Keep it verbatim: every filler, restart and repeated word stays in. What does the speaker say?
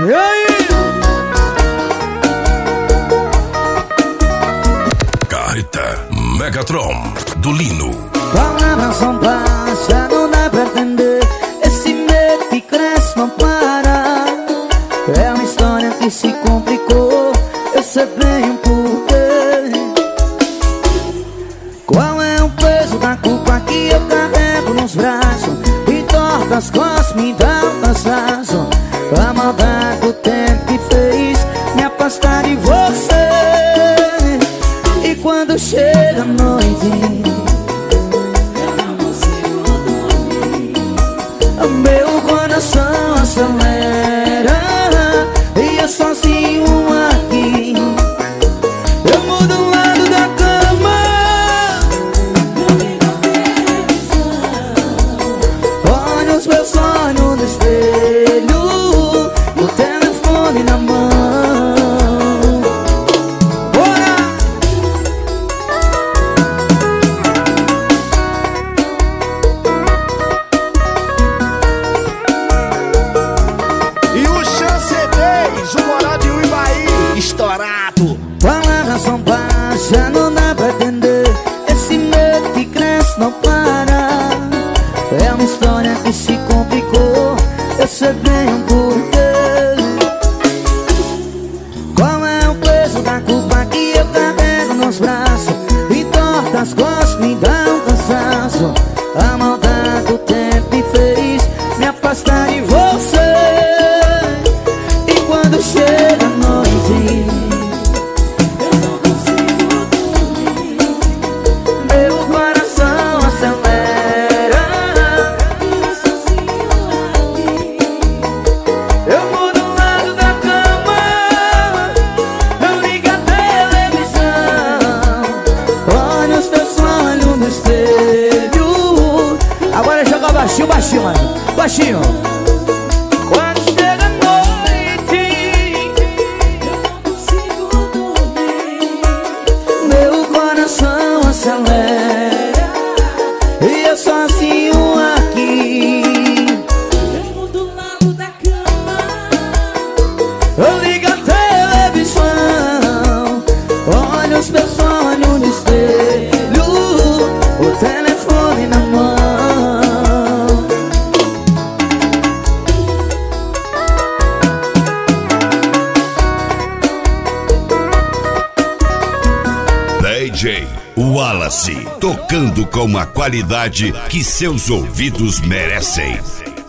E aí? Carreta Megatron do Lino. Palavras são baixas, não dá pra entender. Esse medo que cresce não para. É uma história que se complicou, eu sei bem o porquê. Qual é o peso da culpa que eu carrego nos braços? E torta as costas, me dá um cansaço. A maldade do tempo que fez me afastar de você. E quando chega a noite, meu coração acelera e eu sozinho aqui. Eu mudo o lado da cama, olho os meus sonhos no espelho, o telefone na mão. Estourado. Palavras são baixas, não dá pra entender. Esse medo que cresce não para. É uma história que se complicou, eu sei bem o porquê. Qual é o peso da culpa que eu carrego nos braços? E torta as costas, me dá um cansaço. A maldade do tempo me fez me afastar de você. E quando chega a noite, baixinho, baixinho, mano. Baixinho. Quando chega a noite, eu não consigo dormir. Meu coração acelera e eu sozinho aqui. Eu mudo o lado da cama, eu ligo a televisão, olho os meus sonhos no espelho, o telefone na mão. D J Wallace, tocando com a qualidade que seus ouvidos merecem.